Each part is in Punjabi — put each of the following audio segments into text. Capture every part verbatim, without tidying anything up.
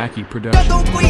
Jackie Production.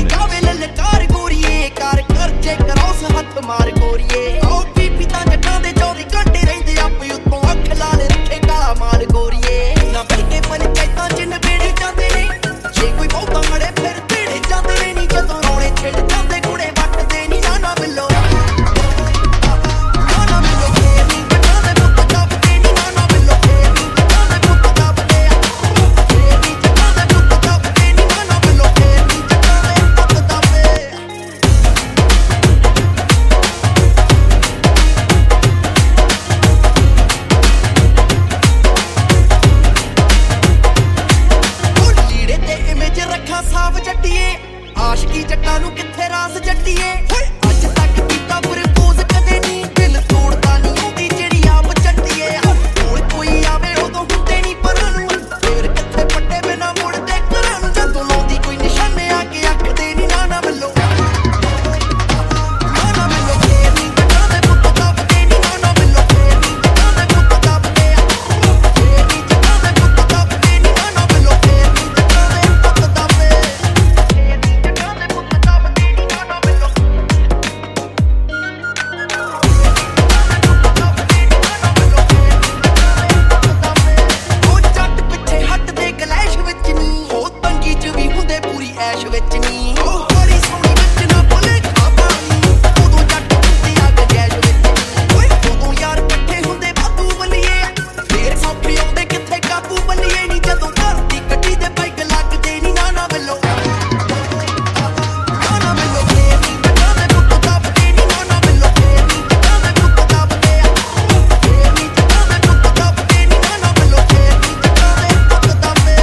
ਸਾਫ ਜੱਟੀਏ ਆਸ਼ਕੀ ਜੱਟਾਂ ਨੂੰ ਕਿੱਥੇ ਰਾਸ ਜੱਟੀਏ ਅੱਜ ਤੱਕ ਕੀਤਾ ਪ੍ਰਪੋਜ਼ ਕਦੇ ਨਹੀਂ ਦਿਲ ਤੋੜਦਾ ਨਹੀਂ ਉਹਦੀ ਜਿਹੜੀ ਆਪ ਜੱਟੀਏ ਕੋਲ ਕੋਈ ਆਵੇ ਉਦੋਂ ਹੁੰਦੇ ਨਹੀਂ ਪਰਾਂ ਨੂੰ ਫੇਰ ਕਿੱਥੇ ਪੱਟੇ ਬਿਨਾ ਮੁੜਦੇ ਘਰਾਂ ਨੂੰ ਜਦੋਂ ਲਾਉਂਦੀ ਕੋਈ ਨਿਸ਼ਾਨੇ ਆ ਕੇ ਅੱਖਦੇ ਨਹੀਂ ਨਾ ਨਾ ਵੱਲੋਂ ਐਸ਼ ਵਿੱਚ ਨੀ ਉਹ ਬੜੀ ਸੋਹਣੀ ਵਿੱਚ ਨਾ ਭੁੱਲੇ ਖਾਪਾ ਉਦੋਂ ਜੱਟ ਹੁੰਦੀ ਆ ਗਜੈਸ਼ ਵਿੱਚ ਓਏ ਉਦੋਂ ਯਾਰ ਇਕੱਠੇ ਹੁੰਦੇ ਬਾਤੂ ਬੱਲੀਏ ਫੇਰ ਸੌਖੇ ਆਉਂਦੇ ਕਿੱਥੇ ਕਾਬੂ ਬੱਲੀਏ ਨੀ ਜਦੋਂ ਘਰ ਦੀ ਗੱਡੀ ਦੇ ਬਾਈਕ ਲੱਗਦੇ ਨੀ ਨਾ ਨਾ ਵੱਲੋਂ ਨਾ ਨਾ ਵੱਲੋਂ ਫੇਰ ਨੀ ਜੱਟਾਂ ਦੇ ਪੁੱਤ ਦੱਬਦੇ ਨੀ ਨਾ ਨਾ ਵੱਲੋਂ ਫੇਰ ਨੀ ਜੱਟਾਂ ਦੇ ਪੁੱਤ ਦੱਬਦੇ ਆ ਫੇਰ ਨੀ ਜੱਟਾਂ ਦੇ ਪੁੱਤ ਦੱਬਦੇ ਨੀ ਨਾ ਨਾ ਵੱਲੋਂ ਫੇਰ ਨੀ ਜੱਟਾਂ ਦੇ ਪੁੱਤ ਦੱਬਦੇ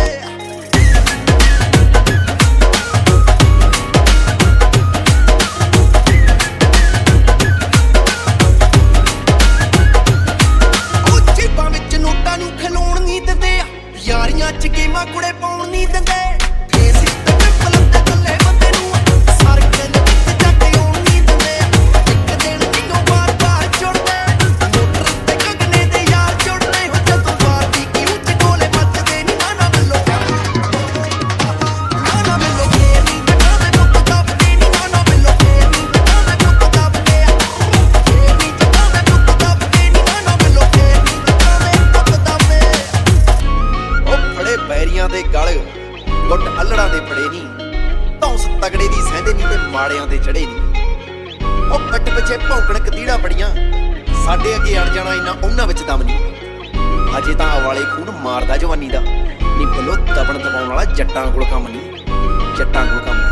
ਖਲੋਣ ਨਹੀਂ ਦਿੰਦੇ ਯਾਰੀਆਂ ਚ ਗੇਮਾਂ ਕੁੜੇ ਪਾਉਣ ਨਹੀਂ ਦਿੰਦੇ ਫੇਸ ਤੇ ਟਿੱਪਲ ਤੇ ਥੱਲੇ ਬੰਦੇ ਨੂੰ ਸਰਕਲ ਵਿੱਚ ਜੱਟ ਆਉਣ ਨਹੀਂ ਦਿੰਦੇ ਇੱਕ ਦਿਨ ਕਿਉਂ ਬਾਰ ਬਾਰ ਜੁੜਦੇ ਮੋਟਰ ਤੇ ਗਗਨੇ ਦੇ ਯਾਰ ਜੁੜਦੇ ਹੋ ਜਦੋਂ ਮਾਰਦੀ ਕੀ ਉੱਚ ਗੋਲੇ ਵੱਜਦੇ ਨਹੀਂ ਨਾ ਨਾ ਵੱਲੋਂ ਨਾ ਨਾ ਵੱਲੋਂ ਫੇਰ ਨਹੀਂ ਜੱਟਾਂ ਦੇ ਪੁੱਤ ਦੱਬਦੇ ਨਹੀਂ ਨਾ ਨਾ ਵੱਲੋਂ ਫੇਰ ਨਹੀਂ ਜੱਟਾਂ ਦੇ ਪੁੱਤ ਦੱਬਦੇ ਆ ਫੇਰ ਨਹੀਂ ਜੱਟਾਂ ਦੇ ਪੁੱਤ ਦੱਬਦੇ ਨਹੀਂ ਨਾ ਨਾ ਵੱਲੋਂ ਫੇਰ ਨਹੀਂ ਜੱਟਾਂ ਦੇ ਪੁੱਤ ਦੱਬਦੇ ਪੈਰੀਆਂ ਦੇ ਗਲ ਗੁੱਟ ਅਲੜਾਂ ਦੇ ਫੜੇ ਨਹੀਂ ਧੌਂਸ ਤਗੜੇ ਦੀ ਸਹਿੰਦੇ ਨਹੀਂ ਤੇ ਮਾੜਿਆਂ ਦੇ ਚੜੇ ਨਹੀਂ ਉਹ ਪਿੱਠ ਪਿੱਛੇ ਭੌਂਕਣ ਕਤੀੜਾ ਬੜੀਆਂ ਸਾਡੇ ਅੱਗੇ ਅੜ ਜਾਣਾ ਇੰਨਾ ਉਹਨਾਂ ਵਿੱਚ ਦਮ ਨਹੀਂ ਅਜੇ ਤਾਂ ਵਾਲੇ ਖੂਨ ਮਾਰਦਾ ਜਵਾਨੀ ਦਾ ਨਹੀਂ ਬਲੋ ਦਬਣ ਦਬਾਉਣ ਵਾਲਾ ਜੱਟਾਂ ਕੋਲ ਕੰਮ ਨਹੀਂ ਜੱਟਾਂ ਕੋਲ ਕੰਮ